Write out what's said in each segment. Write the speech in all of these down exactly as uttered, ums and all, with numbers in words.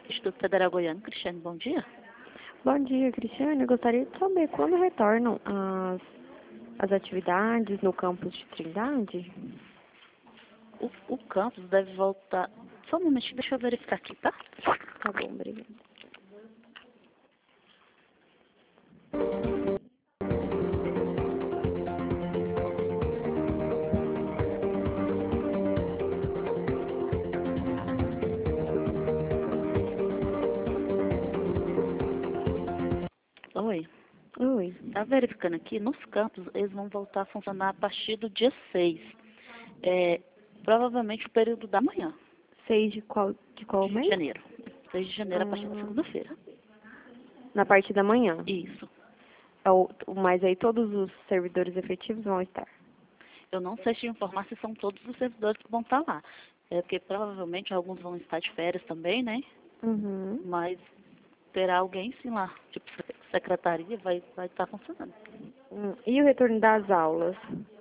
Instituto Federal Goiano. Cristiane, bom dia. Bom dia, Cristiane. Eu gostaria de saber quando retornam as, as atividades no campus de Trindade? O, o campus deve voltar... Só um momentinho, deixa eu verificar aqui, tá? Tá bom, obrigada. Oi. Oi. Tá verificando aqui, nos campos, eles vão voltar a funcionar a partir do dia seis. É, provavelmente o período da manhã. seis de qual, de qual De mês? janeiro. seis de janeiro, a partir da Ah, segunda-feira. na parte da manhã. Isso. É o- Mas aí todos os servidores efetivos vão estar. Eu não sei te informar se são todos os servidores que vão estar lá. É porque provavelmente alguns vão estar de férias também, né? Uhum. Mas terá alguém sim lá. Tipo, secretaria vai, vai estar funcionando. Hum, E o retorno das aulas?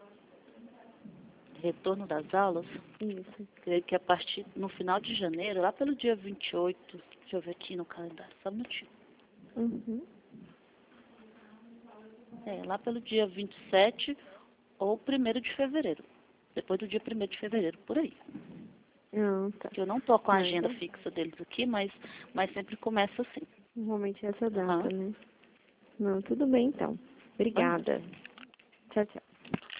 Retorno das aulas, Isso. creio que a partir, no final de janeiro, lá pelo dia vinte e oito, deixa eu ver aqui no calendário, só um minutinho. Uhum. É, lá pelo dia vinte e sete ou primeiro de fevereiro. Depois do dia primeiro de fevereiro, por aí. Ah, tá. Que eu não tô com a Não, agenda então, fixa deles aqui, mas, mas sempre começa assim. normalmente é essa Aham. data, né? Não, tudo bem então. Bom dia. Obrigada. Tchau, tchau.